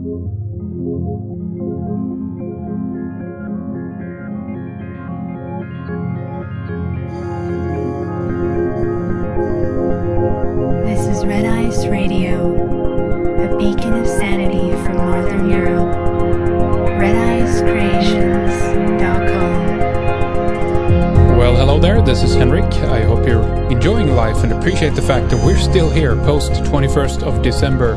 This is Red Ice Radio, a beacon of sanity from Northern Europe. RedIceCreations.com. Well, hello there, this is Henrik. I hope you're enjoying life and appreciate the fact that we're still here post 21st of December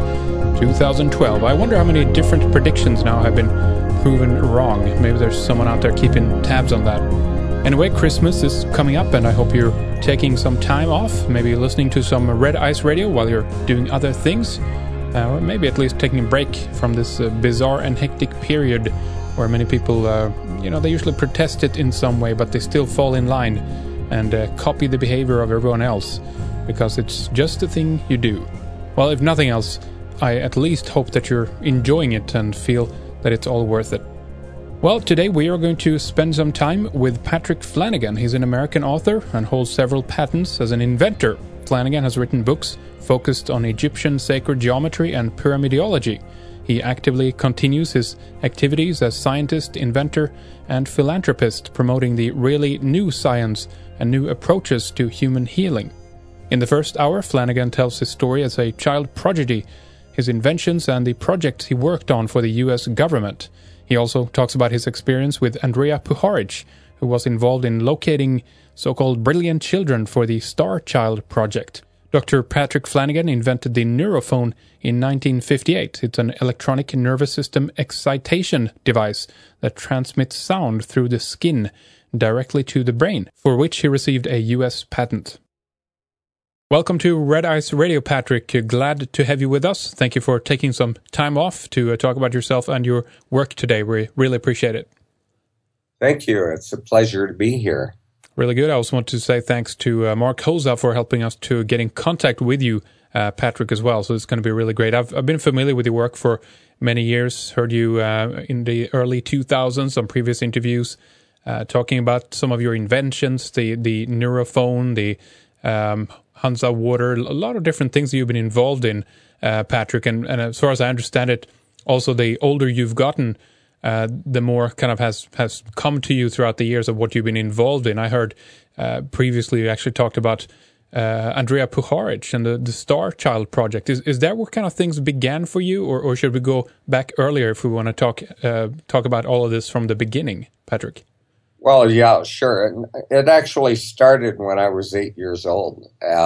2012. I wonder how many different predictions now have been proven wrong. Maybe there's someone out there keeping tabs on that. Anyway, Christmas is coming up and I hope you're taking some time off, maybe listening to some Red Ice Radio while you're doing other things, or maybe at least taking a break from this bizarre and hectic period where many people, they usually protest it in some way, but they still fall in line and copy the behavior of everyone else because it's just the thing you do. Well, if nothing else, I at least hope that you're enjoying it and feel that it's all worth it. Well, today we are going to spend some time with Patrick Flanagan. He's an American author and holds several patents as an inventor. Flanagan has written books focused on Egyptian sacred geometry and pyramidology. He actively continues his activities as scientist, inventor, and philanthropist, promoting the really new science and new approaches to human healing. In the first hour, Flanagan tells his story as a child prodigy, his inventions, and the projects he worked on for the U.S. government. He also talks about his experience with Andrea Puharich, who was involved in locating so-called brilliant children for the Star Child project. Dr. Patrick Flanagan invented the neurophone in 1958. It's an electronic nervous system excitation device that transmits sound through the skin directly to the brain, for which he received a U.S. patent. Welcome to Red Ice Radio, Patrick. Glad to have you with us. Thank you for taking some time off to talk about yourself and your work today. We really appreciate it. Thank you. It's a pleasure to be here. Really good. I also want to say thanks to Mark Hosa for helping us to get in contact with you, Patrick, as well. So it's going to be really great. I've been familiar with your work for many years. Heard you in the early 2000s on previous interviews talking about some of your inventions, the neurophone, the Hansa Water, a lot of different things that you've been involved in, Patrick. And as far as I understand it, also the older you've gotten, the more kind of has come to you throughout the years of what you've been involved in. I heard previously you actually talked about Andrea Puharich and the Star Child project. Is that what kind of things began for you, or should we go back earlier if we want to talk about all of this from the beginning, Patrick? Well, yeah, sure. It actually started when I was 8 years old.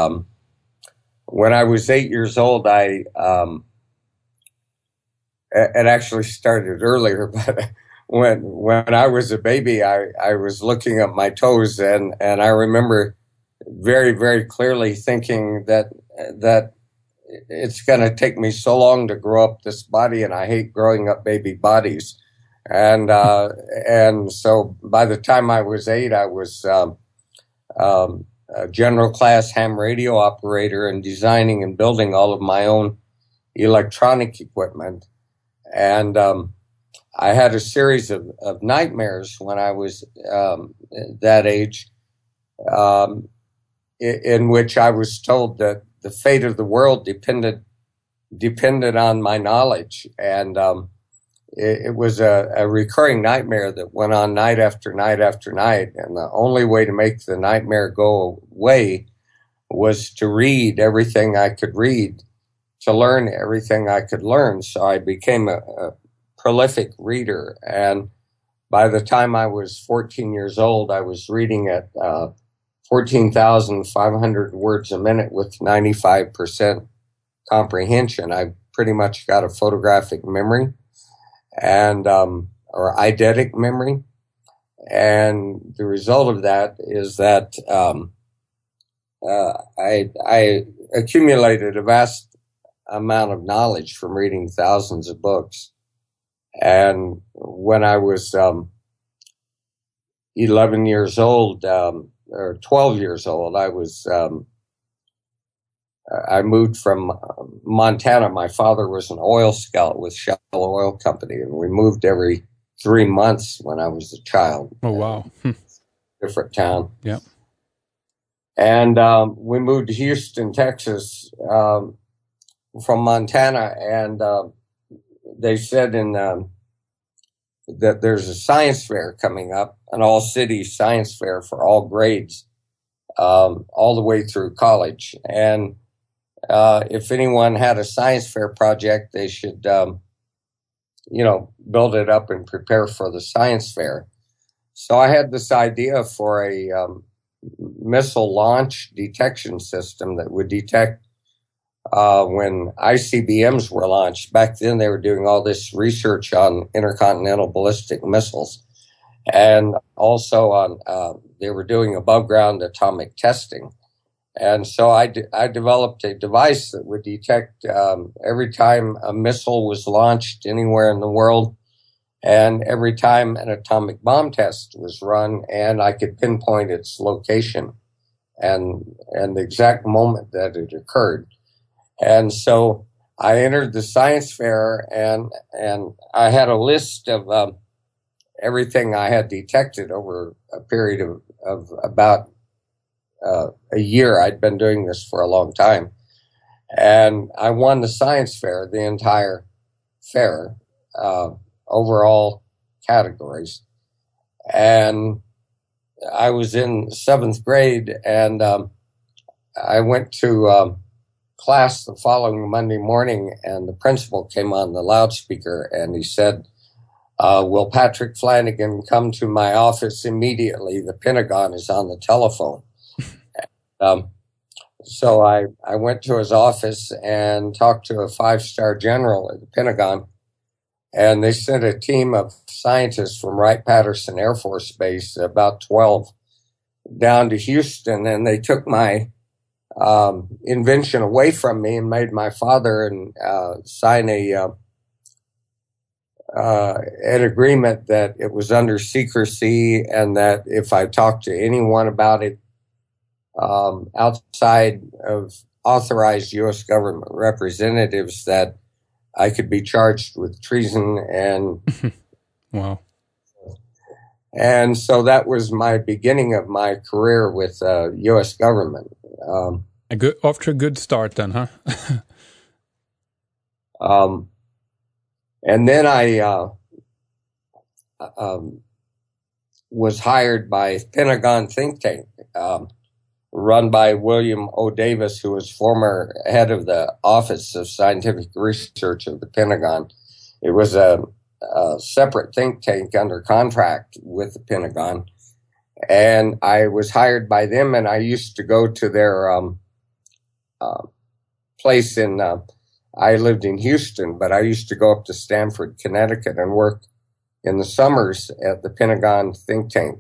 When I was 8 years old, it actually started earlier, but when I was a baby, I was looking at my toes, and I remember very, very clearly thinking that it's going to take me so long to grow up this body, and I hate growing up baby bodies. And so by the time I was 8, I was a general class ham radio operator and designing and building all of my own electronic equipment. And I had a series of nightmares when I was that age, in which I was told that the fate of the world depended on my knowledge. And it was a recurring nightmare that went on night after night after night. And the only way to make the nightmare go away was to read everything I could read, to learn everything I could learn. So I became a prolific reader. And by the time I was 14 years old, I was reading at 14,500 words a minute with 95% comprehension. I pretty much got a photographic memory and or eidetic memory. And the result of that is that I accumulated a vast amount of knowledge from reading thousands of books. And when I was 11 years old, or 12 years old, I moved from Montana. My father was an oil scout with Shell Oil Company, and we moved every 3 months when I was a child. Oh, wow. Different town. Yeah. And we moved to Houston, Texas, from Montana, and they said that there's a science fair coming up, an all-city science fair for all grades, all the way through college. And if anyone had a science fair project, they should, build it up and prepare for the science fair. So I had this idea for a missile launch detection system that would detect when ICBMs were launched. Back then, they were doing all this research on intercontinental ballistic missiles, and also on they were doing above ground atomic testing. And so I developed a device that would detect every time a missile was launched anywhere in the world, and every time an atomic bomb test was run, and I could pinpoint its location and the exact moment that it occurred. And so I entered the science fair, and I had a list of everything I had detected over a period of about a year. I'd been doing this for a long time. And I won the science fair, the entire fair, overall categories. And I was in 7th grade, and I went to class the following Monday morning, and the principal came on the loudspeaker, and he said, will Patrick Flanagan come to my office immediately? The Pentagon is on the telephone. So I went to his office and talked to a 5-star general at the Pentagon, and they sent a team of scientists from Wright-Patterson Air Force Base, about 12, down to Houston, and they took my invention away from me and made my father sign an agreement that it was under secrecy, and that if I talked to anyone about it outside of authorized U.S. government representatives, that I could be charged with treason. And wow. And so that was my beginning of my career with U.S. government. Off to a good start then, huh? And then I was hired by Pentagon think tank, run by William O. Davis, who was former head of the Office of Scientific Research of the Pentagon. It was a separate think tank under contract with the Pentagon. And I was hired by them, and I used to go to their place in, I lived in Houston, but I used to go up to Stamford, Connecticut, and work in the summers at the Pentagon think tank.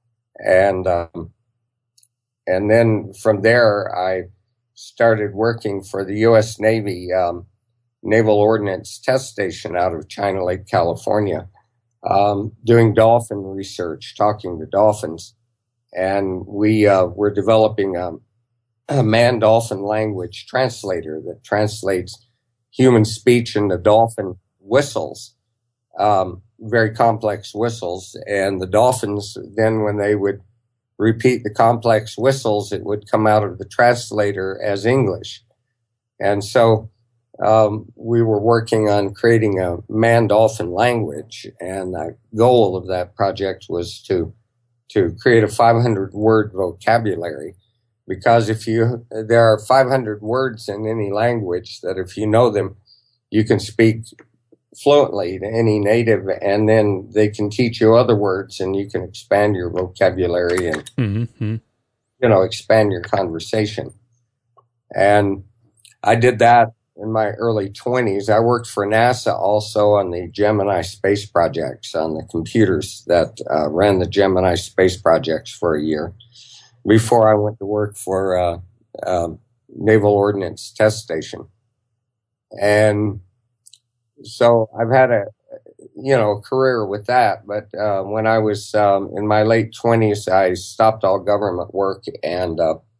And then from there, I started working for the U.S. Navy Naval Ordnance Test Station out of China Lake, California, doing dolphin research, talking to dolphins. And we were developing a man-dolphin language translator that translates human speech into dolphin whistles, very complex whistles. And the dolphins, then when they would repeat the complex whistles, it would come out of the translator as English. And so we were working on creating a man-dolphin language, and the goal of that project was to create a 500-word vocabulary, because there are 500 words in any language that if you know them, you can speak fluently to any native, and then they can teach you other words, and you can expand your vocabulary and expand your conversation. And I did that in my early 20s. I worked for NASA also on the Gemini space projects, on the computers that ran the Gemini space projects for a year before I went to work for Naval Ordnance Test Station. And so I've had a career with that. But when I was in my late 20s, I stopped all government work and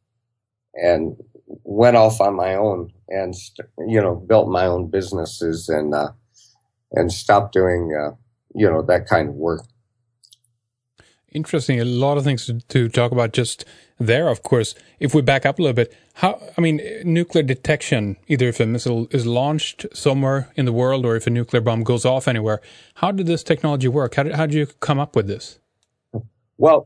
went off on my own and built my own businesses and stopped doing that kind of work. Interesting. A lot of things to talk about just there, of course. If we back up a little bit, nuclear detection, either if a missile is launched somewhere in the world or if a nuclear bomb goes off anywhere, how did this technology work? How did you come up with this? Well,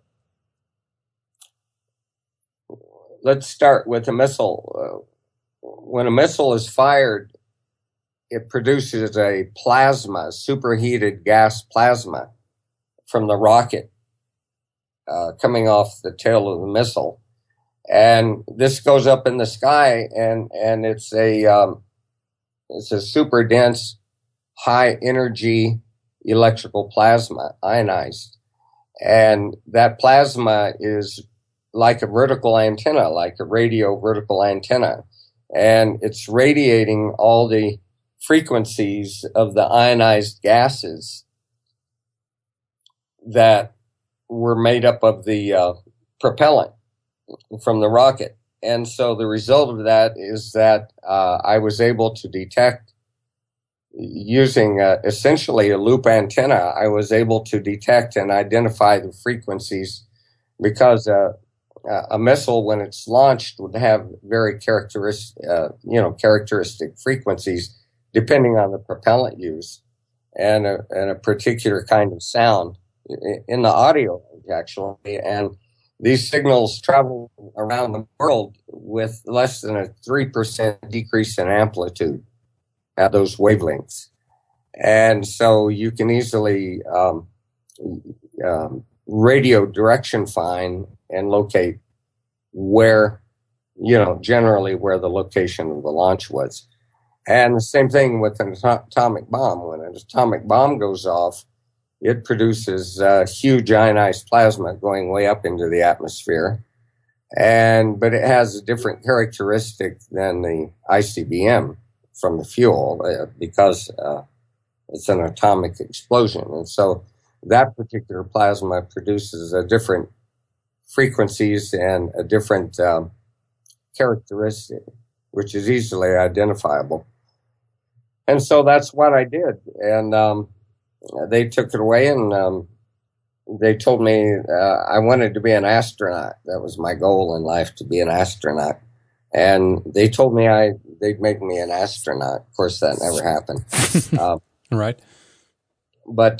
let's start with a missile. When a missile is fired, it produces a plasma, superheated gas plasma from the rocket coming off the tail of the missile. And this goes up in the sky, and it's a super dense, high energy electrical plasma, ionized. And that plasma is like a vertical antenna, like a radio vertical antenna. And it's radiating all the frequencies of the ionized gases that were made up of the propellant from the rocket. And so the result of that is that I was able to detect, using essentially a loop antenna, I was able to detect and identify the frequencies, because a missile, when it's launched, would have very characteristic frequencies depending on the propellant used, and a particular kind of sound in the audio, actually. And these signals travel around the world with less than a 3% decrease in amplitude at those wavelengths. And so you can easily radio direction find and locate where, generally where the location of the launch was. And the same thing with an atomic bomb. When an atomic bomb goes off, it produces huge ionized plasma going way up into the atmosphere. But it has a different characteristic than the ICBM from the fuel because it's an atomic explosion. And so that particular plasma produces a different frequencies and a different characteristic, which is easily identifiable. And so that's what I did. And they took it away, and they told me I wanted to be an astronaut. That was my goal in life, to be an astronaut. And they told me they'd make me an astronaut. Of course, that never happened. Right. But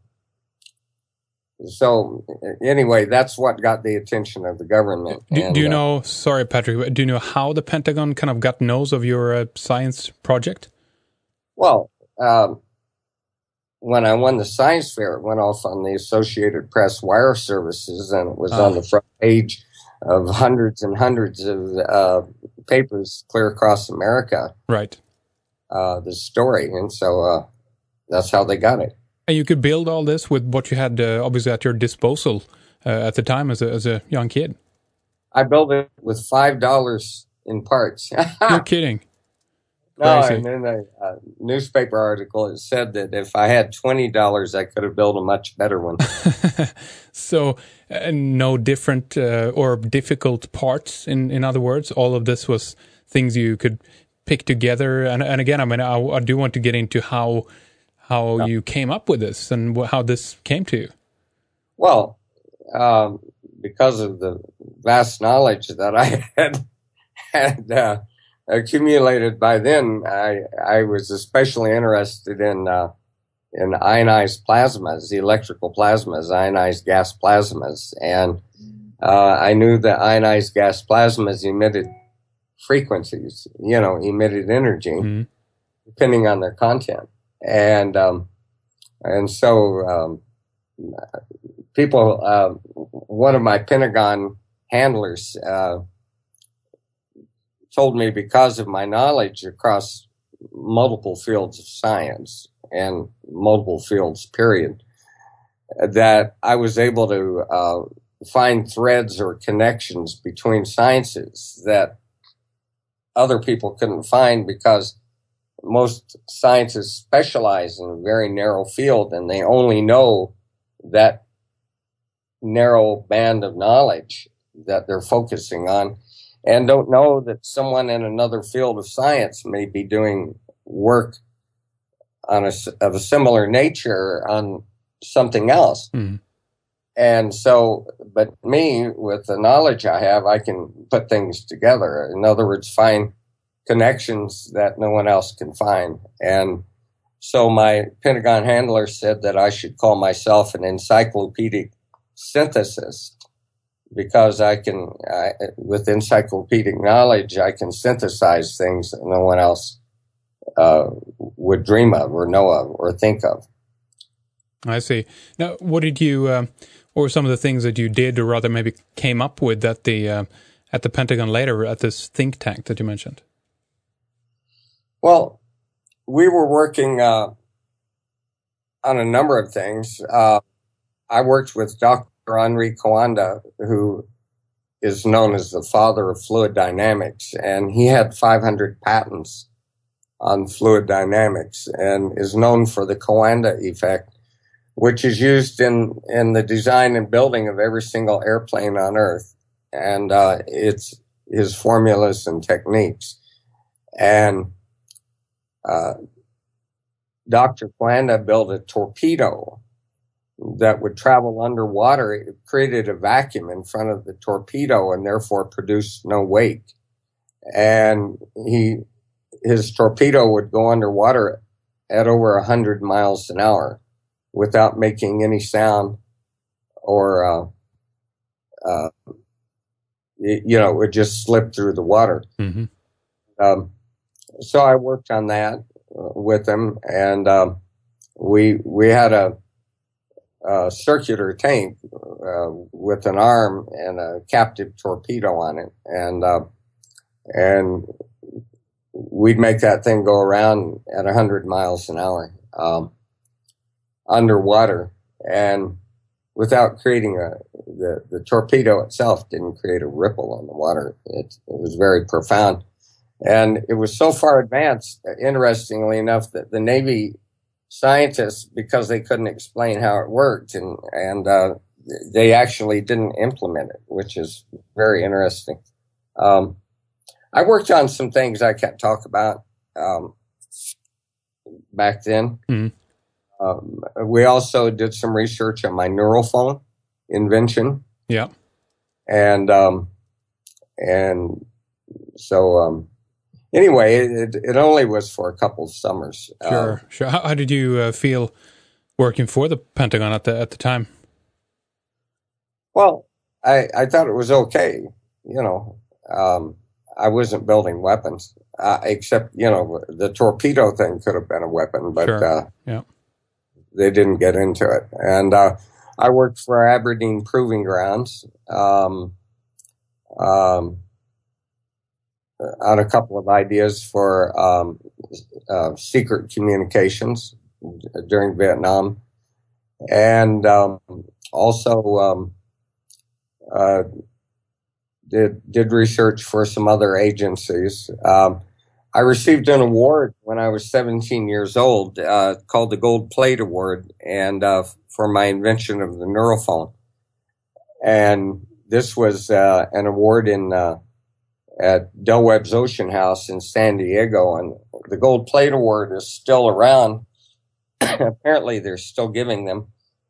so anyway, that's what got the attention of the government. Do you know, sorry, Patrick, do you know how the Pentagon kind of got nose of your science project? Well, when I won the science fair, it went off on the Associated Press wire services, and it was on the front page of hundreds and hundreds of papers clear across America. Right. The story. And so that's how they got it. And you could build all this with what you had obviously at your disposal at the time as a young kid. I built it with $5 in parts. You're kidding. No, and in a newspaper article, it said that if I had $20, I could have built a much better one. So no different or difficult parts, in other words? All of this was things you could pick together. And again, I mean, I do want to get into how you came up with this and how this came to you. Well, because of the vast knowledge that I had accumulated by then, I was especially interested in ionized plasmas, electrical plasmas, ionized gas plasmas. And I knew that ionized gas plasmas emitted frequencies, emitted energy, depending on their content. And so people, one of my Pentagon handlers told me, because of my knowledge across multiple fields of science and multiple fields, period, that I was able to find threads or connections between sciences that other people couldn't find, because most scientists specialize in a very narrow field, and they only know that narrow band of knowledge that they're focusing on, and don't know that someone in another field of science may be doing work of a similar nature on something else. And so, but me, with the knowledge I have, I can put things together. In other words, find connections that no one else can find. And so my Pentagon handler said that I should call myself an encyclopedic synthesist, because with encyclopedic knowledge, I can synthesize things that no one else would dream of or know of or think of. I see. Now, what did you, or some of the things that you did, or rather maybe came up with at the Pentagon later, at this think tank that you mentioned? Well, we were working on a number of things. I worked with Dr. Henri Coanda, who is known as the father of fluid dynamics, and he had 500 patents on fluid dynamics and is known for the Coanda effect, which is used in the design and building of every single airplane on Earth. And it's his formulas and techniques. And Dr. Coanda built a torpedo that would travel underwater. It created a vacuum in front of the torpedo and therefore produced no wake. And his torpedo would go underwater at over 100 miles an hour without making any sound, or it would just slip through the water. Mm-hmm. So I worked on that with him, and we had a circular tank with an arm and a captive torpedo on it, and we'd make that thing go around at 100 miles an hour underwater, and without creating the torpedo itself didn't create a ripple on the water. It was very profound. And it was so far advanced, interestingly enough, that the Navy scientists, because they couldn't explain how it worked, and they actually didn't implement it, which is very interesting. I worked on some things I can't talk about back then. Mm-hmm. We also did some research on my neural phone invention. Yeah. And so anyway, it only was for a couple of summers. Sure. How did you feel working for the Pentagon at the time? Well, I thought it was okay. I wasn't building weapons, except, the torpedo thing could have been a weapon, but sure. Yeah. They didn't get into it. And I worked for Aberdeen Proving Grounds on a couple of ideas for secret communications during Vietnam, and also did research for some other agencies. I received an award when I was 17 years old called the Gold Plate Award, and for my invention of the neurophone. And this was an award at Del Webb's Ocean House in San Diego, and the Gold Plate Award is still around. Apparently, they're still giving them.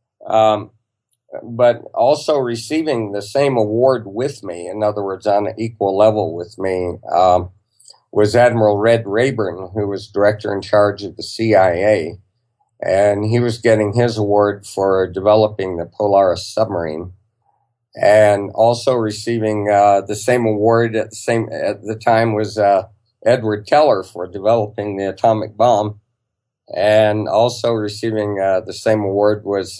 But also receiving the same award with me, in other words, on an equal level with me, was Admiral Red Rayburn, who was director in charge of the CIA. And he was getting his award for developing the Polaris submarine, and also receiving the same award at the time was Edward Teller for developing the atomic bomb, and also receiving the same award was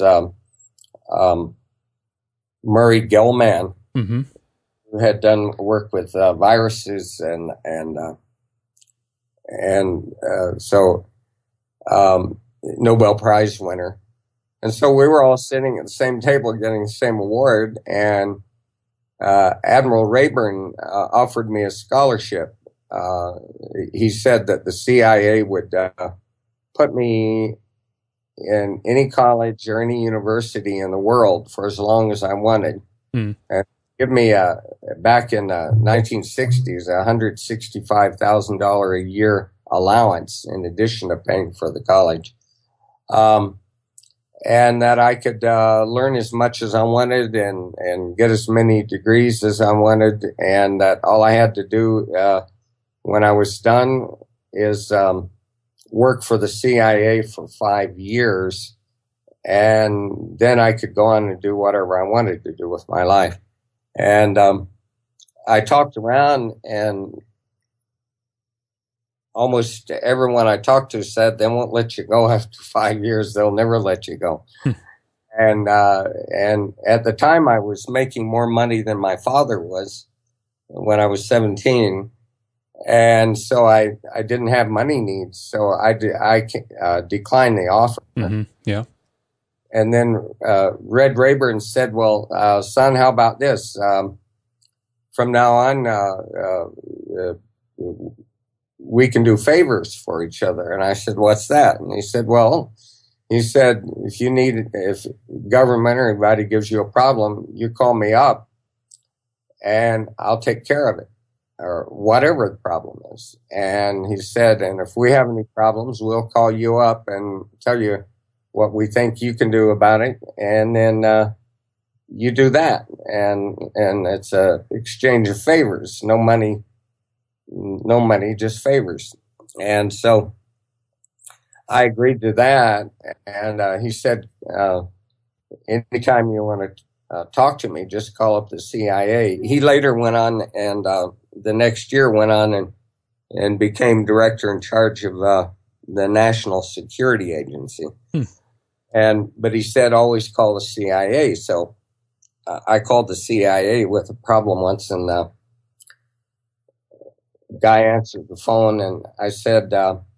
Murray Gell-Mann, mm-hmm. who had done work with viruses and so Nobel Prize winner. And so we were all sitting at the same table getting the same award, and Admiral Rayburn offered me a scholarship. He said that the CIA would put me in any college or any university in the world for as long as I wanted, and give me back in the 1960s $165,000 a year allowance in addition to paying for the college. and that I could learn as much as I wanted and get as many degrees as I wanted, and that all I had to do when I was done is work for the CIA for 5 years, and then I could go on and do whatever I wanted to do with my life. And I talked around, and almost everyone I talked to said they won't let you go after 5 years. They'll never let you go. And at the time, I was making more money than my father was when I was 17. And so I didn't have money needs. So I declined the offer. Mm-hmm. Yeah. And then Red Rayburn said, well, son, how about this? From now on, we can do favors for each other. And I said, what's that? And he said, if government or anybody gives you a problem, you call me up and I'll take care of it, or whatever the problem is. And he said, and if we have any problems, we'll call you up and tell you what we think you can do about it. And then you do that. And it's a exchange of favors, no money, just favors. And so I agreed to that. And he said, anytime you want to talk to me, just call up the CIA. He later went on and the next year went on and became director in charge of the National Security Agency. But he said, always call the CIA. So I called the CIA with a problem once, and the guy answered the phone, and I said,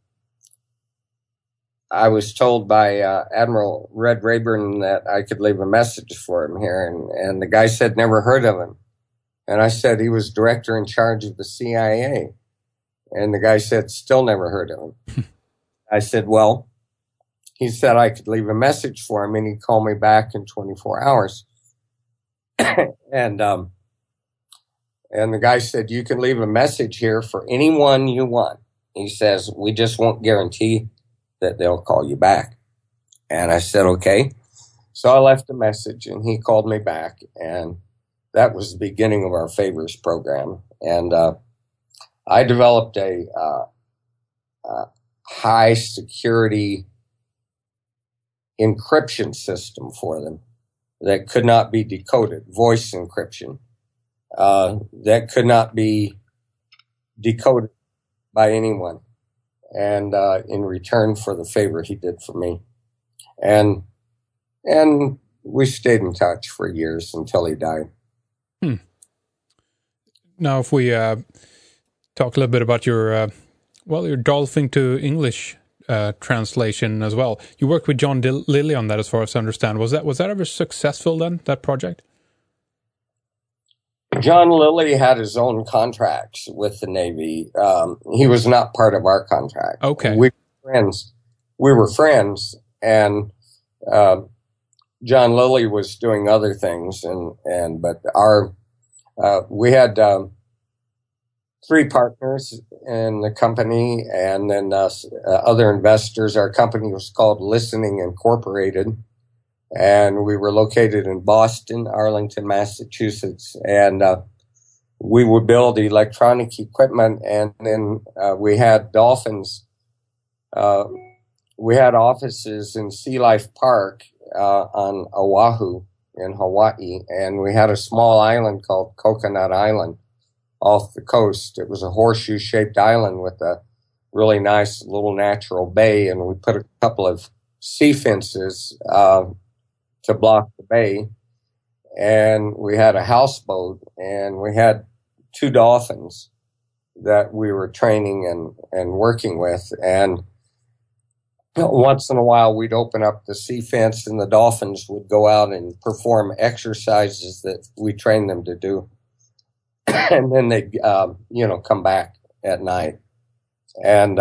I was told by Admiral Red Rayburn that I could leave a message for him here. And the guy said, never heard of him. And I said, he was director in charge of the CIA. And the guy said, still never heard of him. I said, well, he said I could leave a message for him and he'd call me back in 24 hours. And the guy said, you can leave a message here for anyone you want. He says, we just won't guarantee that they'll call you back. And I said, okay. So I left a message and he called me back, and that was the beginning of our favors program. And I developed a high security encryption system for them that could not be decoded, voice encryption, that could not be decoded by anyone. And in return for the favor he did for me. And we stayed in touch for years until he died. Now, if we talk a little bit about your Dolphin to English translation as well. You worked with John Lilly on that, as far as I understand. Was that ever successful then, that project? John Lilly had his own contracts with the Navy. He was not part of our contract. Okay. We were friends, and John Lilly was doing other things, but we had 3 partners in the company, and then other investors. Our company was called Listening Incorporated, and we were located in Boston, Arlington, Massachusetts, and we would build electronic equipment, and then we had Dolphins. We had offices in Sea Life Park on Oahu in Hawaii, and we had a small island called Coconut Island off the coast. It was a horseshoe-shaped island with a really nice little natural bay, and we put a couple of sea fences to block the bay. And we had a houseboat, and we had 2 dolphins that we were training and working with. And once in a while, we'd open up the sea fence, and the dolphins would go out and perform exercises that we trained them to do. And then they'd, come back at night. And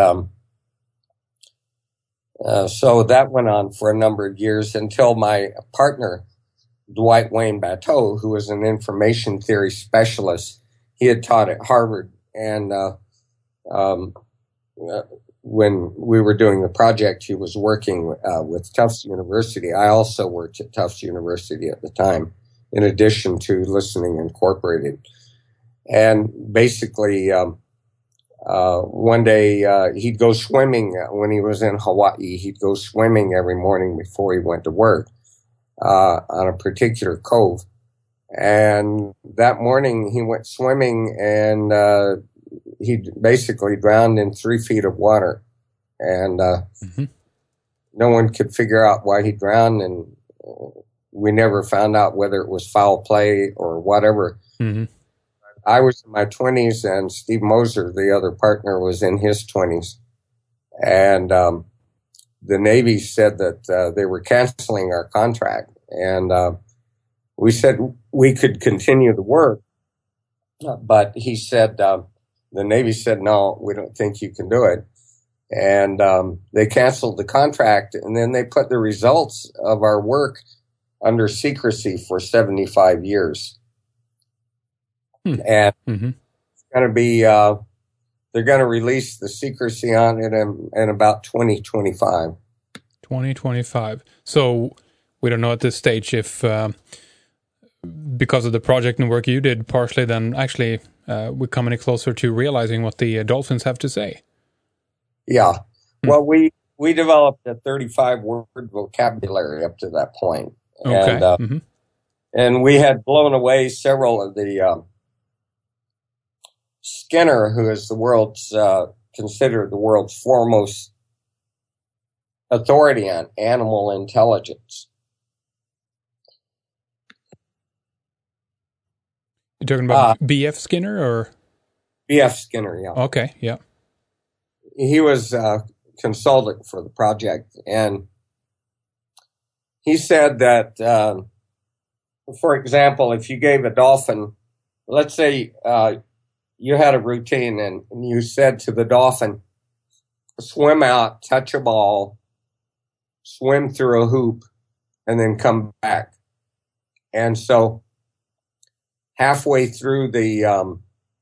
so that went on for a number of years until my partner, Dwight Wayne Bateau, who was an information theory specialist, he had taught at Harvard. And when we were doing the project, he was working with Tufts University. I also worked at Tufts University at the time, in addition to Listening Incorporated. And basically, one day he'd go swimming when he was in Hawaii. He'd go swimming every morning before he went to work on a particular cove. And that morning he went swimming, and he basically drowned in 3 feet of water. And no one could figure out why he drowned, and we never found out whether it was foul play or whatever. Mm-hmm. I was in my 20s, and Steve Moser, the other partner, was in his 20s. And the Navy said that they were canceling our contract. And we said we could continue the work. But he said, the Navy said, no, we don't think you can do it. And they canceled the contract, and then they put the results of our work under secrecy for 75 years. And it's going to be, they're going to release the secrecy on it in about 2025. 2025. So we don't know at this stage if, because of the project and work you did partially, then actually we're coming closer to realizing what the dolphins have to say. Yeah. Well, we developed a 35-word vocabulary up to that point. Okay. And we had blown away several of the Skinner, who is the world's considered the world's foremost authority on animal intelligence. You're talking about B.F. Skinner, or? B.F. Skinner, yeah. Okay, yeah. He was a consultant for the project, and he said that, for example, if you gave a dolphin, let's say you had a routine, and you said to the dolphin, swim out, touch a ball, swim through a hoop, and then come back. And so halfway through the,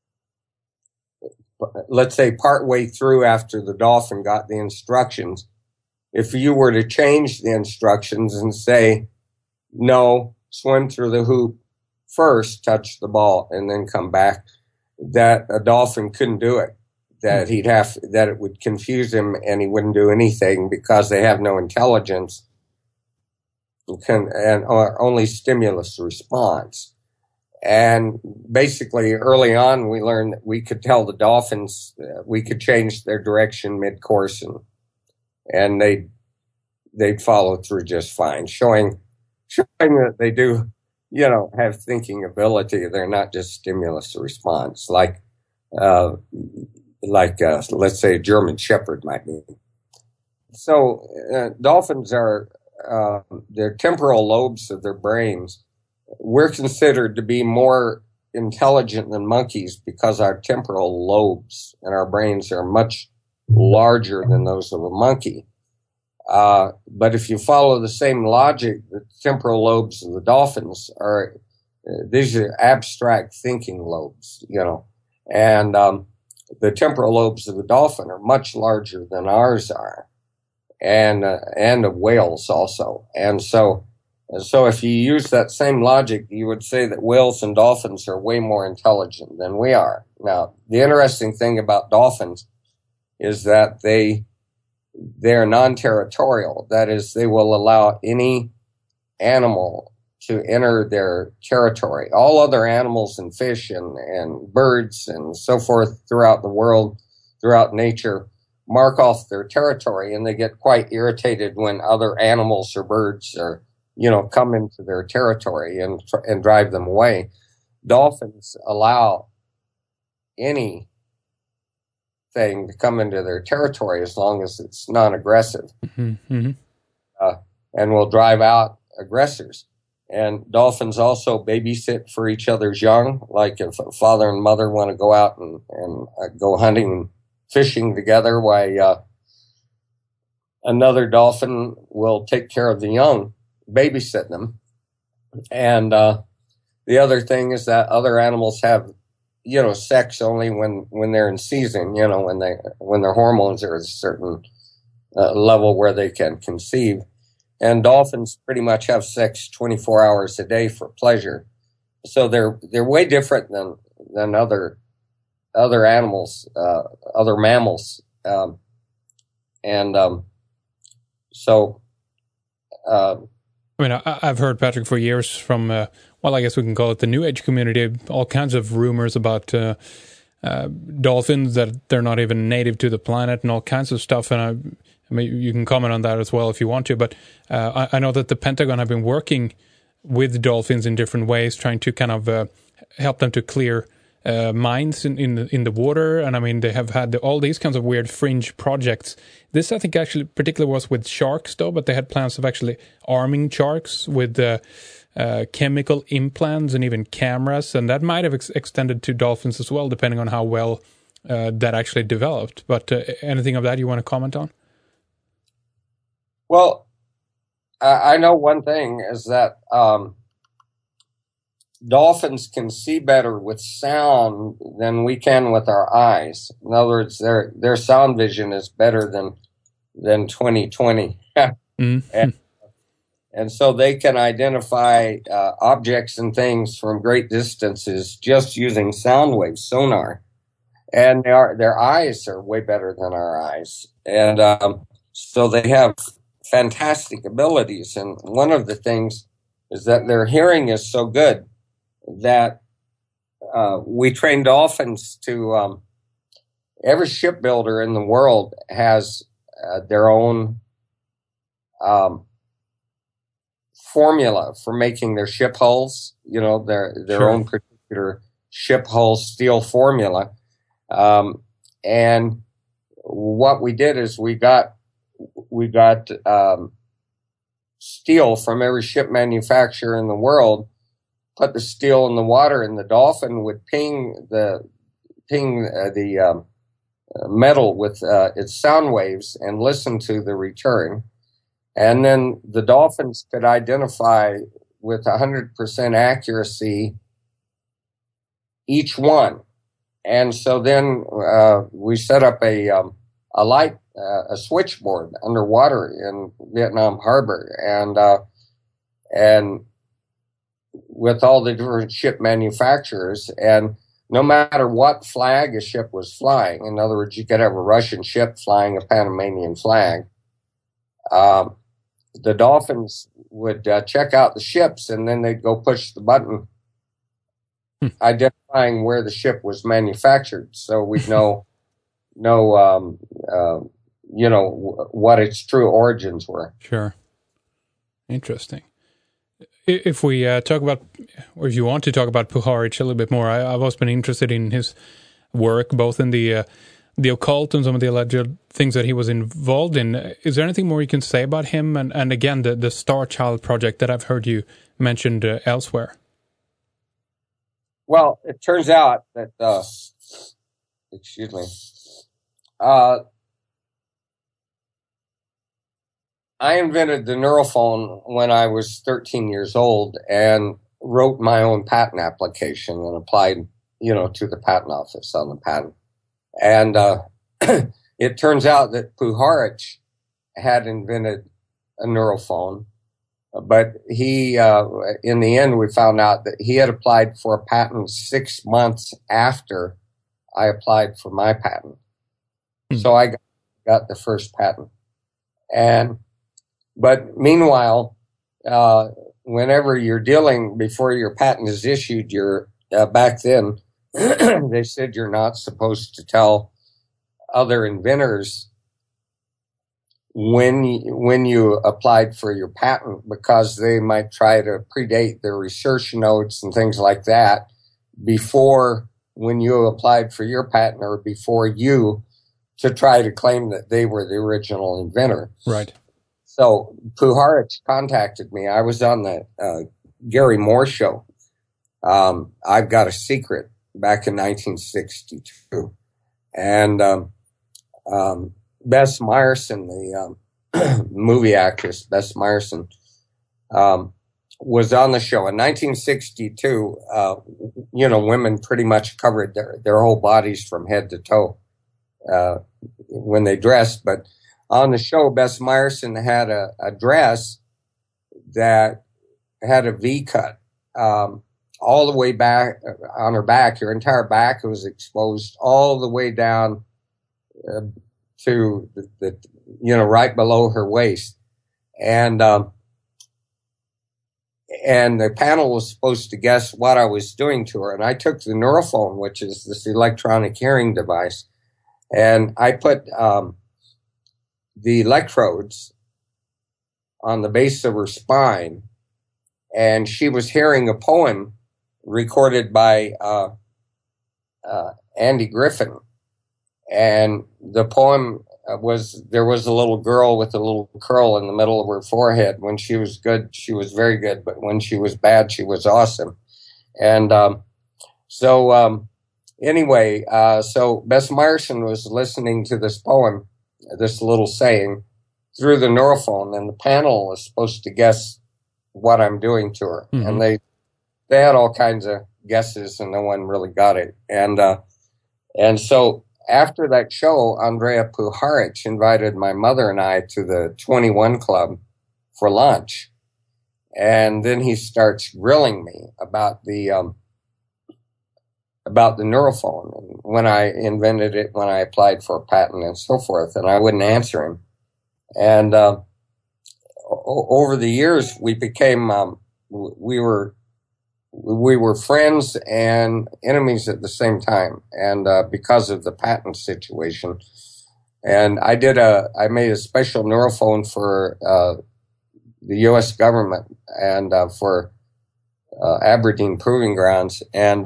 let's say partway through after the dolphin got the instructions, if you were to change the instructions and say, no, swim through the hoop first, touch the ball, and then come back, that a dolphin couldn't do it. That that it would confuse him and he wouldn't do anything because they have no intelligence and are only stimulus response. And basically, early on, we learned that we could tell the dolphins we could change their direction mid-course, and they'd follow through just fine, showing that they do, have thinking ability. They're not just stimulus response, like let's say a German Shepherd might be. So dolphins are their temporal lobes of their brains. We're considered to be more intelligent than monkeys because our temporal lobes and our brains are much larger than those of a monkey. But if you follow the same logic, the temporal lobes of the dolphins these are abstract thinking lobes, and the temporal lobes of the dolphin are much larger than ours are, and of whales also. And so if you use that same logic, you would say that whales and dolphins are way more intelligent than we are. Now, the interesting thing about dolphins is that they're non-territorial. That is, they will allow any animal to enter their territory. All other animals and fish and birds and so forth throughout the world, throughout nature, mark off their territory, and they get quite irritated when other animals or birds come into their territory and drive them away. Dolphins allow anything to come into their territory as long as it's non-aggressive, and will drive out aggressors. And dolphins also babysit for each other's young. Like if a father and mother want to go out and go hunting and fishing together, another dolphin will take care of the young, babysit them. And the other thing is that other animals have sex only when they're in season, when their hormones are at a certain level where they can conceive. And dolphins pretty much have sex 24 hours a day for pleasure. So they're way different than other animals, other mammals. So I mean, I've heard, Patrick, for years from, I guess we can call it the New Age community, all kinds of rumors about dolphins, that they're not even native to the planet and all kinds of stuff. And I mean, you can comment on that as well if you want to. But I know that the Pentagon have been working with dolphins in different ways, trying to kind of help them to clear mines in the water. And I mean, they have had all these kinds of weird fringe projects. This, I think, actually particularly was with sharks, though, but they had plans of actually arming sharks with chemical implants and even cameras, and that might have extended to dolphins as well, depending on how well that actually developed. But anything of that you want to comment on? Well, I know one thing is that dolphins can see better with sound than we can with our eyes. In other words, their sound vision is better than 20/20. Mm-hmm. And so they can identify objects and things from great distances just using sound wave sonar. And their eyes are way better than our eyes. And so they have fantastic abilities. And one of the things is that their hearing is so good that we train dolphins to every shipbuilder in the world has their own formula for making their ship hulls, their Sure. own particular ship hull steel formula. And what we did is we got steel from every ship manufacturer in the world, put the steel in the water, and the dolphin would ping the metal with its sound waves and listen to the return. And then the dolphins could identify with 100% accuracy each one. And so then we set up a switchboard underwater in Vietnam Harbor, and with all the different ship manufacturers, and no matter what flag a ship was flying, in other words, you could have a Russian ship flying a Panamanian flag, the dolphins would check out the ships, and then they'd go push the button identifying where the ship was manufactured, so we'd know what its true origins were. Sure. Interesting. If we talk about, or if you want to talk about Puharich a little bit more, I've always been interested in his work, both in the occult and some of the alleged things that he was involved in. Is there anything more you can say about him? And again, the Star Child project that I've heard you mentioned elsewhere. Well, it turns out that, I invented the neurophone when I was 13 years old and wrote my own patent application and applied, to the patent office on the patent. And it turns out that Puharich had invented a neurophone, but he, in the end, we found out that he had applied for a patent 6 months after I applied for my patent. So I got the first patent. But meanwhile, whenever you're dealing, before your patent is issued, back then, they said you're not supposed to tell other inventors when you applied for your patent, because they might try to predate their research notes and things like that before when you applied for your patent, or before you, to try to claim that they were the original inventor. Right. So Puharich contacted me. I was on the Gary Moore show. I've Got a Secret, back in 1962. And Bess Myerson, the movie actress, Bess Myerson, was on the show in 1962. Women pretty much covered their whole bodies from head to toe when they dressed. But on the show, Bess Myerson had a dress that had a V cut all the way back on her back. Her entire back was exposed all the way down to the right below her waist, and the panel was supposed to guess what I was doing to her. And I took the Neurophone, which is this electronic hearing device, and I put the electrodes on the base of her spine, and she was hearing a poem recorded by Andy Griffin. And the poem there was a little girl with a little curl in the middle of her forehead. When she was good, she was very good. But when she was bad, she was awesome. And so Bess Myerson was listening to this poem, this little saying, through the Neurophone, and the panel was supposed to guess what I'm doing to her. Mm-hmm. And they had all kinds of guesses, and no one really got it. And so after that show, Andrea Puharich invited my mother and I to the 21 Club for lunch. And then he starts grilling me about the Neurophone, and when I invented it, when I applied for a patent and so forth, and I wouldn't answer him. And over the years, we became we were friends and enemies at the same time, and because of the patent situation. And I made a special Neurophone for the U.S. government and for Aberdeen Proving Grounds, and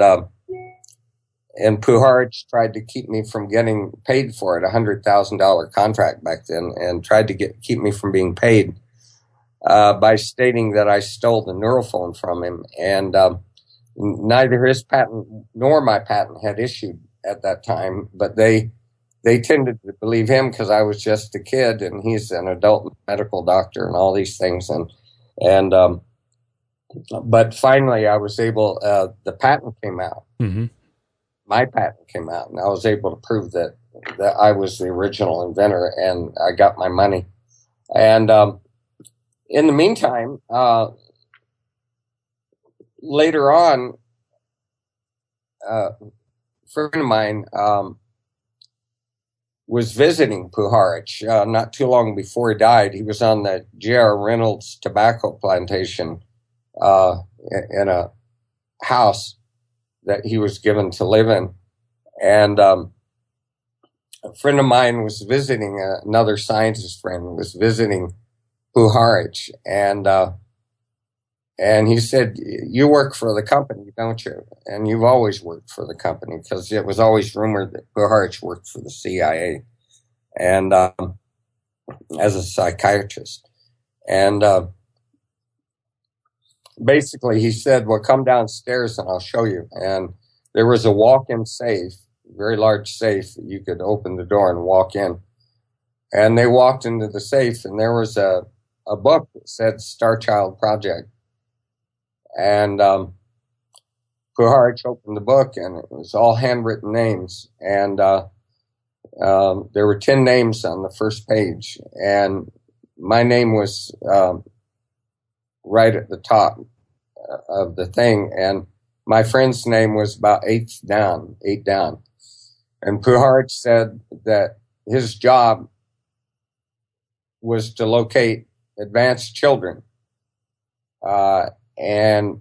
Puharich tried to keep me from getting paid for it, $100,000 contract back then, and tried to keep me from being paid by stating that I stole the Neurophone from him. And neither his patent nor my patent had issued at that time, but they tended to believe him because I was just a kid and he's an adult medical doctor and all these things. But finally I was able, the patent came out. Mm-hmm. My patent came out, and I was able to prove that I was the original inventor, and I got my money. And in the meantime, later on, a friend of mine was visiting Puharich not too long before he died. He was on the J.R. Reynolds tobacco plantation in a house that he was given to live in. And a friend of mine was visiting, another scientist friend was visiting Puharich, and he said, "You work for the company, don't you? And you've always worked for the company," because it was always rumored that Puharich worked for the CIA, and as a psychiatrist. And basically, he said, "Well, come downstairs and I'll show you." And there was a walk-in safe, very large safe that you could open the door and walk in. And they walked into the safe, and there was a book that said Star Child Project. And Puharich opened the book, and it was all handwritten names. And there were 10 names on the first page, and my name was right at the top of the thing, and my friend's name was about eight down. And Puharich said that his job was to locate advanced children and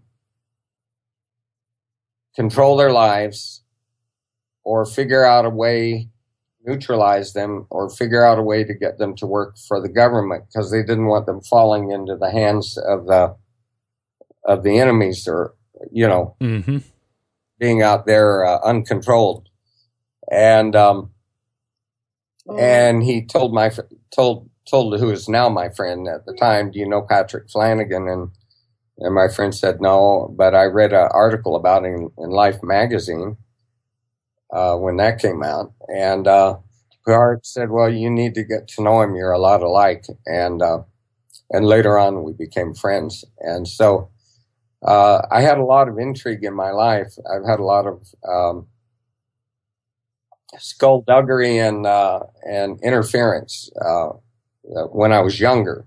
control their lives, or figure out a way to neutralize them, or figure out a way to get them to work for the government, because they didn't want them falling into the hands of the enemies, or mm-hmm. being out there uncontrolled. And and he told who is now my friend at the time, "Do you know Patrick Flanagan?" And my friend said no, but I read an article about him in Life magazine when that came out. And Puharich said, "Well, you need to get to know him. You're a lot alike." And later on, we became friends. And so I had a lot of intrigue in my life. I've had a lot of skullduggery and interference when I was younger,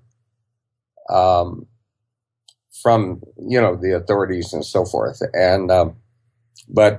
from the authorities and so forth. And but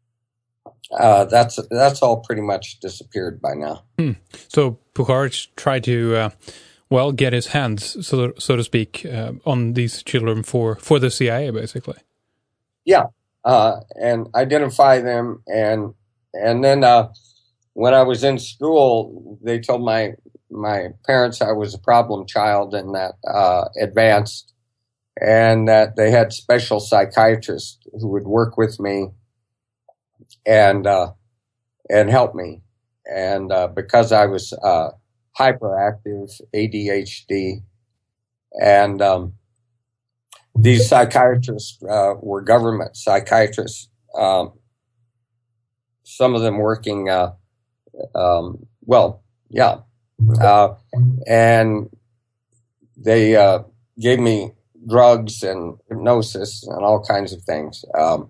that's all pretty much disappeared by now. So Puharich tried to get his hands, so to speak, on these children for the CIA, basically. Yeah, and identify them, and then when I was in school, they told my parents I was a problem child and that advanced, and that they had special psychiatrists who would work with me and help me, and because I was hyperactive, ADHD, and these psychiatrists were government psychiatrists. Some of them working, and they gave me drugs and hypnosis and all kinds of things.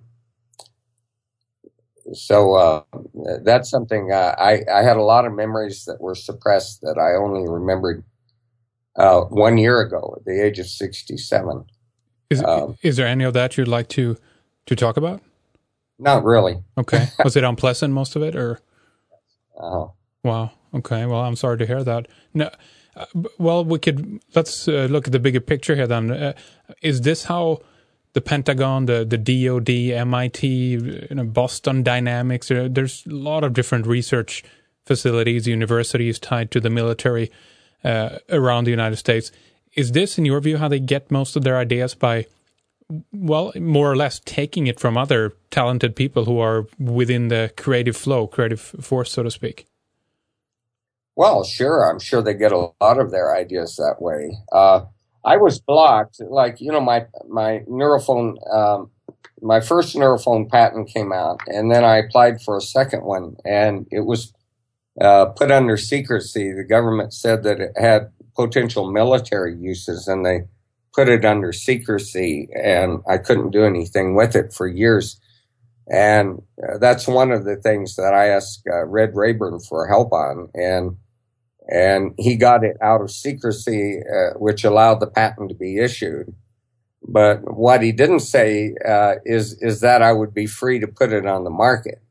So that's something I had a lot of memories that were suppressed that I only remembered 1 year ago at the age of 67. Is there any of that you'd like to talk about? Not really. Okay. Was it unpleasant, most of it, or? Wow. Okay. Well, I'm sorry to hear that. No. Well, let's look at the bigger picture here then. Is this how the Pentagon, the DOD, MIT, Boston Dynamics, there's a lot of different research facilities, universities tied to the military around the United States. Is this, in your view, how they get most of their ideas by, more or less taking it from other talented people who are within the creative force, so to speak? Well, sure. I'm sure they get a lot of their ideas that way. I was blocked, like, my neurophone, my first neurophone patent came out, and then I applied for a second one, and it was put under secrecy. The government said that it had potential military uses, and they put it under secrecy, and I couldn't do anything with it for years. And that's one of the things that I asked Red Rayburn for help on, and he got it out of secrecy, which allowed the patent to be issued. But what he didn't say is that I would be free to put it on the market,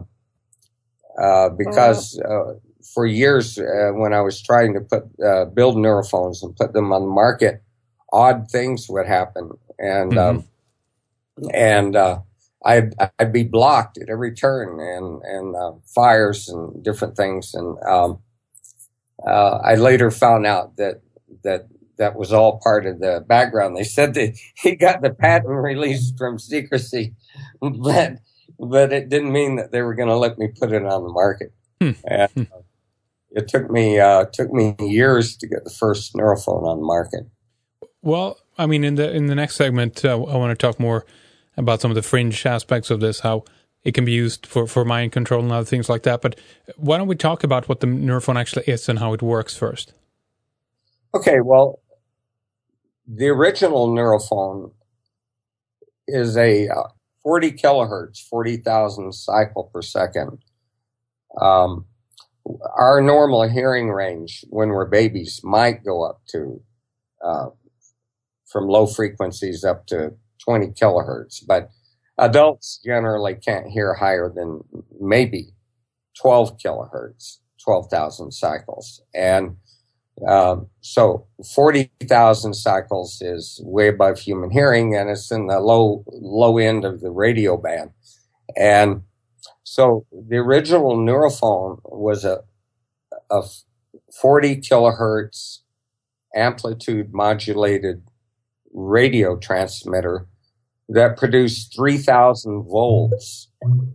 because for years when I was trying to build neurophones and put them on the market, odd things would happen, and I'd be blocked at every turn, and fires and different things, and I later found out that was all part of the background. They said that he got the patent released from secrecy, but it didn't mean that they were going to let me put it on the market. And it took me years to get the first neurophone on the market. Well, I mean, in the next segment, I want to talk more about some of the fringe aspects of this, how it can be used for mind control and other things like that. But why don't we talk about what the neurophone actually is and how it works first? Okay, well, the original neurophone is a 40 kilohertz, 40,000 cycle per second. Our normal hearing range when we're babies might go up to from low frequencies up to 20 kilohertz, but adults generally can't hear higher than maybe 12 kilohertz, 12,000 cycles. And so 40,000 cycles is way above human hearing, and it's in the low end of the radio band. And so the original neurophone was a 40 kilohertz amplitude modulated radio transmitter that produced 3,000 volts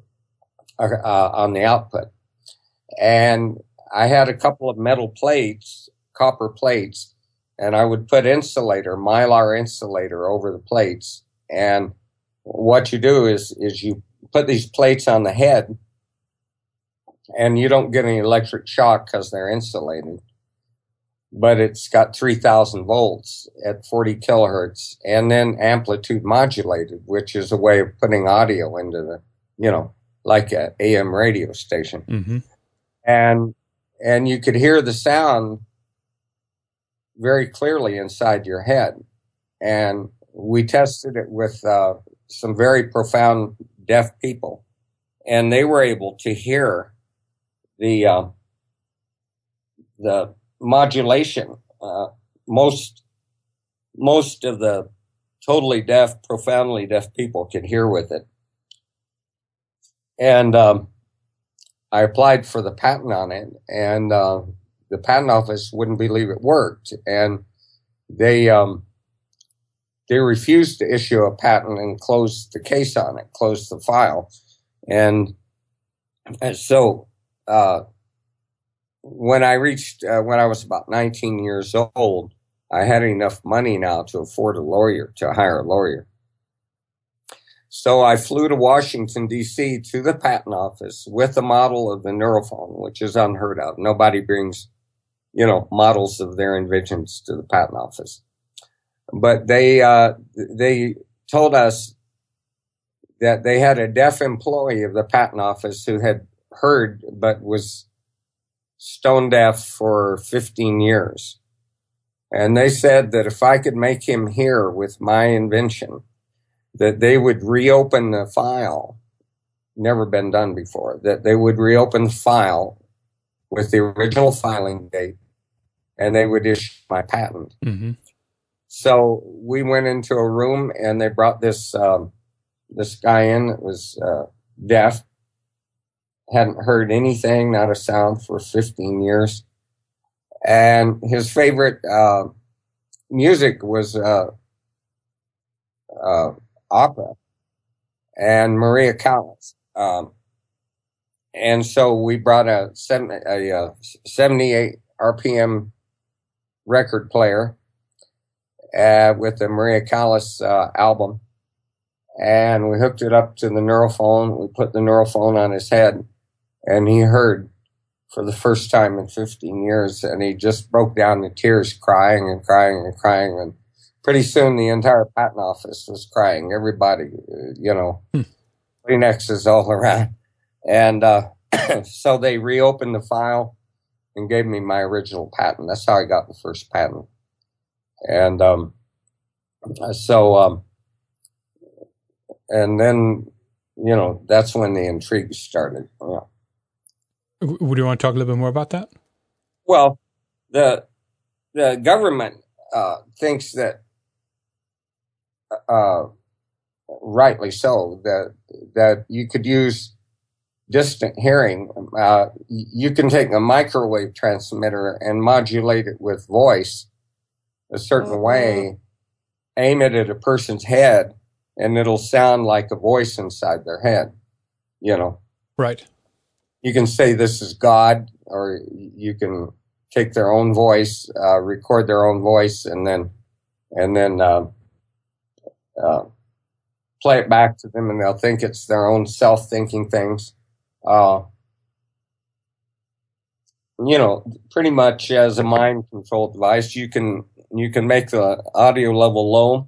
on the output. And I had a couple of metal plates, copper plates, and I would put mylar insulator over the plates. And what you do is you put these plates on the head, and you don't get any electric shock because they're insulated. but it's got 3,000 volts at 40 kilohertz, and then amplitude modulated, which is a way of putting audio into the, like an AM radio station. Mm-hmm. And you could hear the sound very clearly inside your head. And we tested it with some very profound deaf people, and they were able to hear the modulation. Most of the totally deaf, profoundly deaf people could hear with it. And I applied for the patent on it, and the patent office wouldn't believe it worked, and they refused to issue a patent and closed the case on it, closed the file. And so when I was about 19 years old, I had enough money now to afford to hire a lawyer. So I flew to Washington, D.C. to the patent office with a model of the Neurophone, which is unheard of. Nobody brings, models of their inventions to the patent office. But they told us that they had a deaf employee of the patent office who had heard but was stone deaf for 15 years. And they said that if I could make him hear with my invention, that they would reopen the file, never been done before, that they would reopen the file with the original filing date, and they would issue my patent. Mm-hmm. So we went into a room, and they brought this guy in that was deaf, hadn't heard anything, not a sound for 15 years. And his favorite music was opera and Maria Callas. And so we brought a 78 RPM record player with the Maria Callas album, and we hooked it up to the Neurophone. We put the Neurophone on his head, and he heard for the first time in 15 years, and he just broke down in tears, crying and crying and crying. And pretty soon the entire patent office was crying. Everybody, Kleenexes all around. And so they reopened the file and gave me my original patent. That's how I got the first patent. And and then, that's when the intrigue started. Yeah. Would you want to talk a little bit more about that? Well, the government thinks that, rightly so, that you could use distant hearing. You can take a microwave transmitter and modulate it with voice a certain way, aim it at a person's head, and it'll sound like a voice inside their head, Right. You can say this is God, or you can take their own voice, record their own voice, and then play it back to them, and they'll think it's their own self-thinking things. Pretty much as a mind control device, you can make the audio level low,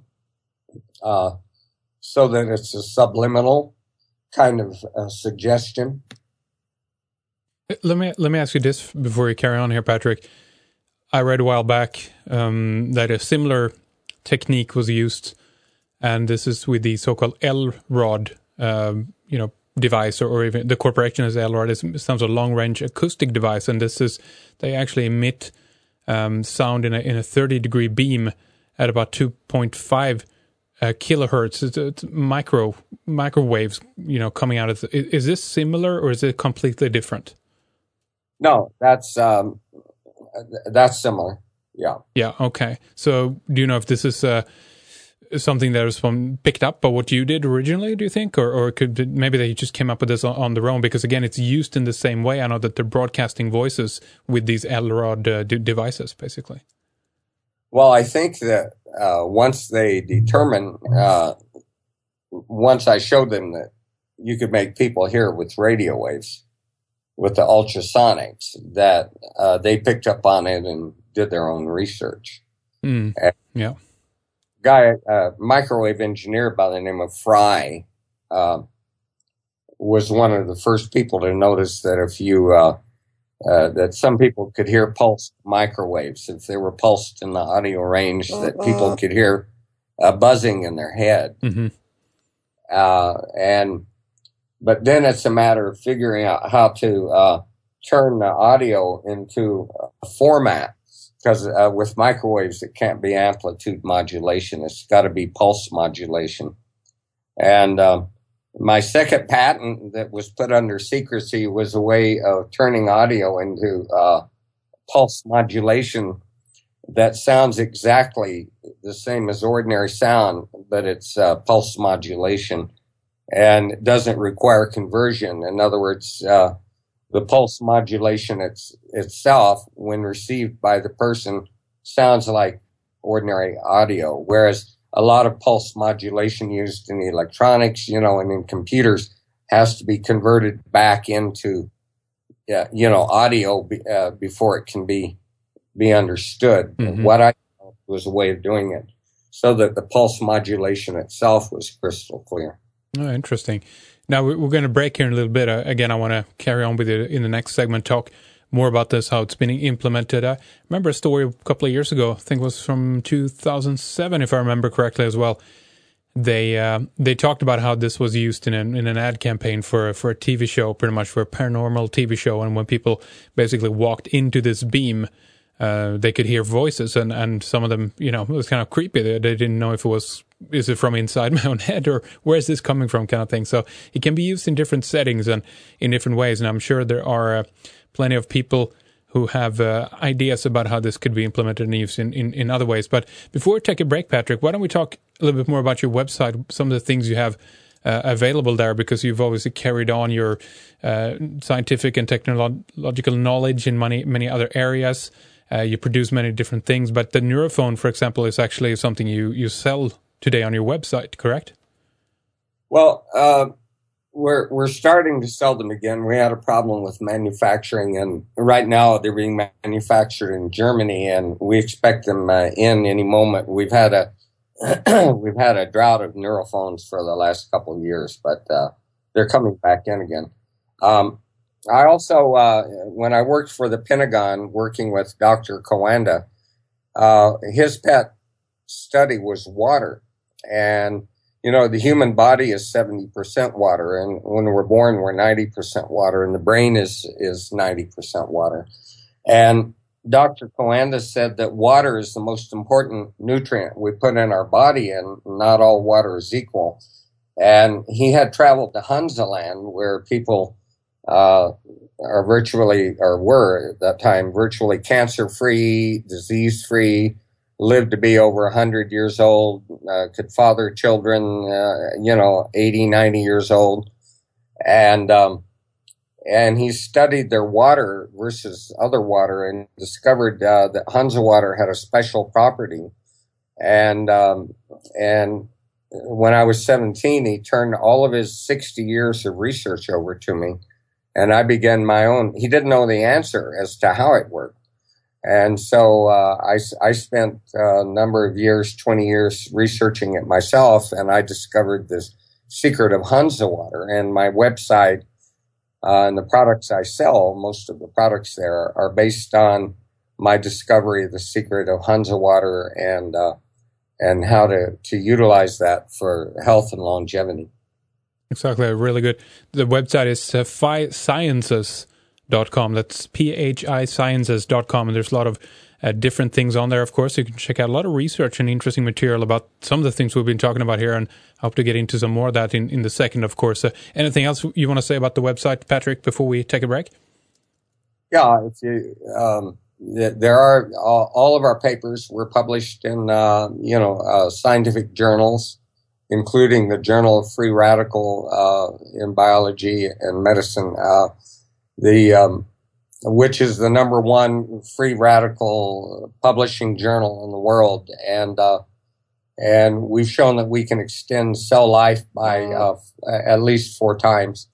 so that it's a subliminal kind of suggestion. Let me ask you this before you carry on here, Patrick. I read a while back that a similar technique was used, and this is with the so-called L-Rod, device, or even the corporation is L-Rod. It sounds a long-range acoustic device, and they actually emit sound in a 30-degree beam at about 2.5 kilohertz. It's microwaves, coming out of. Is this similar, or is it completely different? No, that's similar. Yeah. Yeah. Okay. So, do you know if this is something that was picked up by what you did originally? Do you think, or maybe they just came up with this on their own? Because again, it's used in the same way. I know that they're broadcasting voices with these L-Rod devices, basically. Well, I think that once they determine, once I showed them that you could make people hear with radio waves, with the ultrasonics, that they picked up on it and did their own research. Yeah. Microwave engineer by the name of Fry, was one of the first people to notice that if you that some people could hear pulsed microwaves if they were pulsed in the audio range, that people could hear buzzing in their head. Mm-hmm. But then it's a matter of figuring out how to turn the audio into a format, because with microwaves it can't be amplitude modulation; it's got to be pulse modulation. And my second patent that was put under secrecy was a way of turning audio into pulse modulation that sounds exactly the same as ordinary sound, but it's pulse modulation and doesn't require conversion. In other words, the pulse modulation itself, when received by the person, sounds like ordinary audio, whereas a lot of pulse modulation used in electronics, and in computers has to be converted back into, audio before it can be understood. Mm-hmm. What I was a way of doing it so that the pulse modulation itself was crystal clear. Oh, interesting. Now we're going to break here in a little bit. Again, I want to carry on with you in the next segment, talk more about this, how it's been implemented. I remember a story a couple of years ago, I think it was from 2007, if I remember correctly as well. They talked about how this was used in an ad campaign for a TV show, pretty much for a paranormal TV show. And when people basically walked into this beam, they could hear voices, and some of them, it was kind of creepy. They didn't know if is it from inside my own head or where is this coming from, kind of thing. So it can be used in different settings and in different ways. And I'm sure there are plenty of people who have ideas about how this could be implemented and used in other ways. But before we take a break, Patrick, why don't we talk a little bit more about your website, some of the things you have available there, because you've obviously carried on your scientific and technological knowledge in many other areas. You produce many different things, but the Neurophone, for example, is actually something you sell today on your website, correct? Well, we're starting to sell them again. We had a problem with manufacturing, and right now they're being manufactured in Germany, and we expect them in any moment. We've had a drought of Neurophones for the last couple of years, but they're coming back in again. I also, when I worked for the Pentagon, working with Dr. Kawanda, his pet study was water. And, the human body is 70% water. And when we're born, we're 90% water. And the brain is 90% water. And Dr. Kawanda said that water is the most important nutrient we put in our body, and not all water is equal. And he had traveled to Hunzaland, where people were at that time virtually cancer-free, disease-free, lived to be over 100 years old, could father children, 80, 90 years old. And he studied their water versus other water and discovered that Hunza water had a special property. And when I was 17, he turned all of his 60 years of research over to me. And I began my own. He didn't know the answer as to how it worked. And so I spent a number of years, 20 years, researching it myself, and I discovered this secret of Hunza water. And my website and the products I sell, most of the products there are based on my discovery of the secret of Hunza water and how to utilize that for health and longevity. Exactly, really good. The website is PhiSciences.com. That's PhiSciences.com, and there's a lot of different things on there, of course. You can check out a lot of research and interesting material about some of the things we've been talking about here, and I hope to get into some more of that in the second, of course. Anything else you want to say about the website, Patrick, before we take a break? Yeah, there are all of our papers were published in scientific journals, including the Journal of Free Radical in Biology and Medicine, which is the number one free radical publishing journal in the world, and we've shown that we can extend cell life by at least 4 times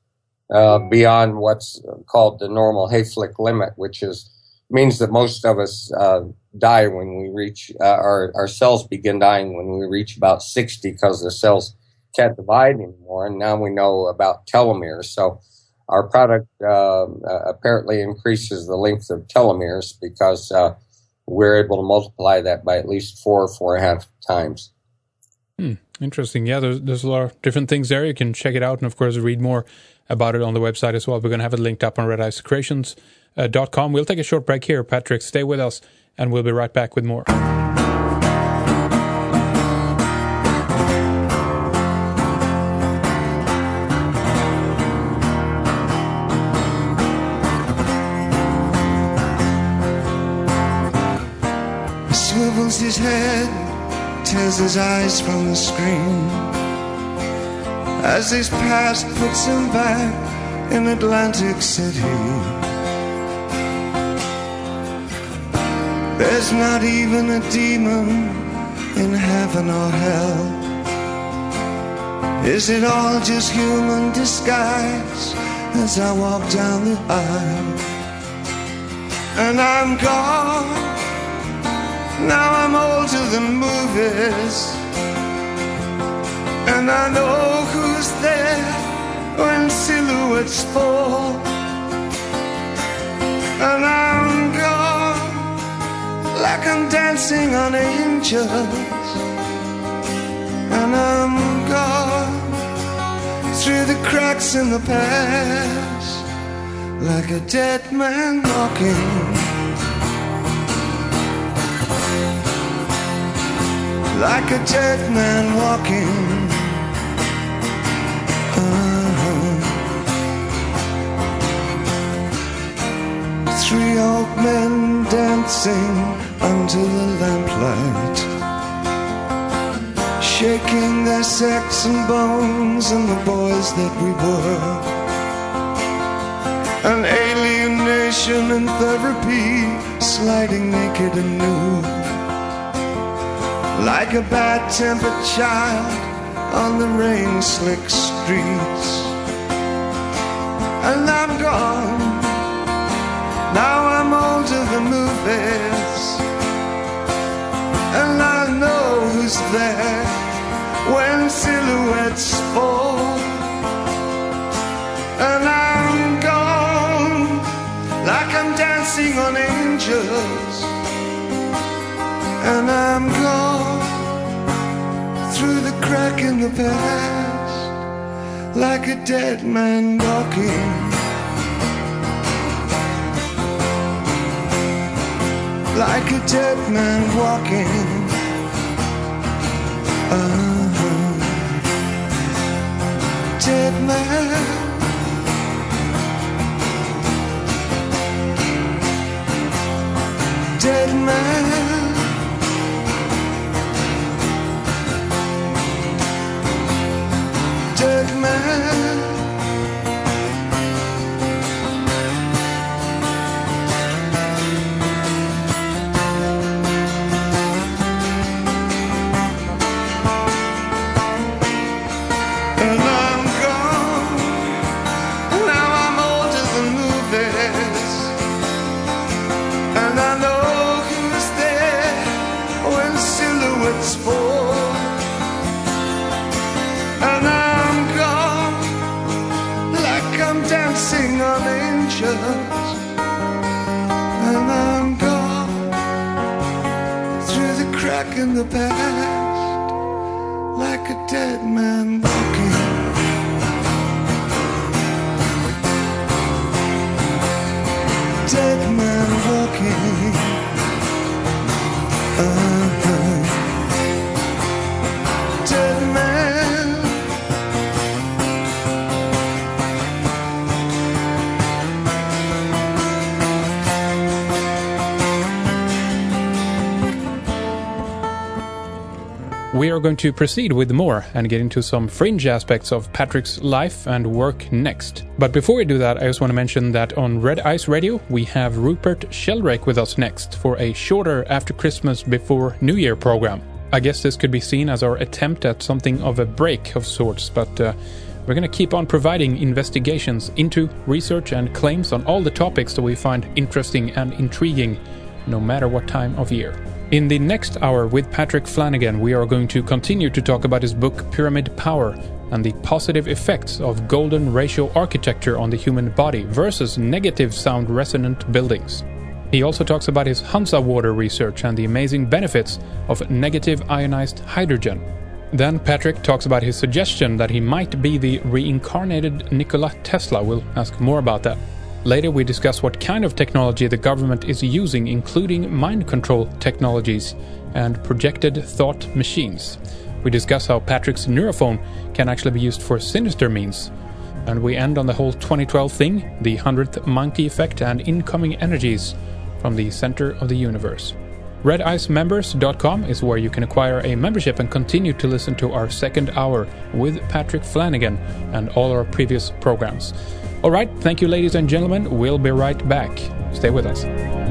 beyond what's called the normal Hayflick limit, which means that most of us die when we reach, our cells begin dying when we reach about 60 because the cells can't divide anymore. And now we know about telomeres. So our product apparently increases the length of telomeres because we're able to multiply that by at least 4.5 times. Interesting. Yeah, there's a lot of different things there. You can check it out and, of course, read more about it on the website as well. We're going to have it linked up on redicecreations.com. We'll take a short break here. Patrick, stay with us, and we'll be right back with more. He swivels his head, tears his eyes from the screen, as his past puts him back in Atlantic City. There's not even a demon in heaven or hell. Is it all just human disguise as I walk down the aisle? And I'm gone, now I'm older than movies, and I know who's there when silhouettes fall. And I'm gone, like I'm dancing on angels. And I'm gone, through the cracks in the past, like a dead man walking. Like a dead man walking. Three old men dancing under the lamplight, shaking their sex and bones and the boys that we were. An alienation in therapy, sliding naked and nude, like a bad-tempered child on the rain-slick streets. And I'm gone, now I'm older than movies, and I know who's there when silhouettes fall. And I'm gone, like I'm dancing on angels. And I'm gone, through the crack in the past, like a dead man walking. Like a dead man walking. Dead man. Dead man. Dead man. And I'm gone, like I'm dancing on angels. And I'm gone, through the crack in the past, like a dead man walking. Dead man walking. Dead man. We are going to proceed with more and get into some fringe aspects of Patrick's life and work next. But before we do that, I just want to mention that on Red Ice Radio, we have Rupert Sheldrake with us next for a shorter After Christmas Before New Year program. I guess this could be seen as our attempt at something of a break of sorts, but we're going to keep on providing investigations into research and claims on all the topics that we find interesting and intriguing no matter what time of year. In the next hour with Patrick Flanagan, we are going to continue to talk about his book Pyramid Power and the positive effects of golden ratio architecture on the human body versus negative sound resonant buildings. He also talks about his Hansa water research and the amazing benefits of negative ionized hydrogen. Then Patrick talks about his suggestion that he might be the reincarnated Nikola Tesla. We'll ask more about that. Later we discuss what kind of technology the government is using, including mind control technologies and projected thought machines. We discuss how Patrick's Neurophone can actually be used for sinister means. And we end on the whole 2012 thing, the 100th monkey effect and incoming energies from the center of the universe. RedIceMembers.com is where you can acquire a membership and continue to listen to our second hour with Patrick Flanagan and all our previous programs. Alright, thank you ladies and gentlemen, we'll be right back. Stay with us.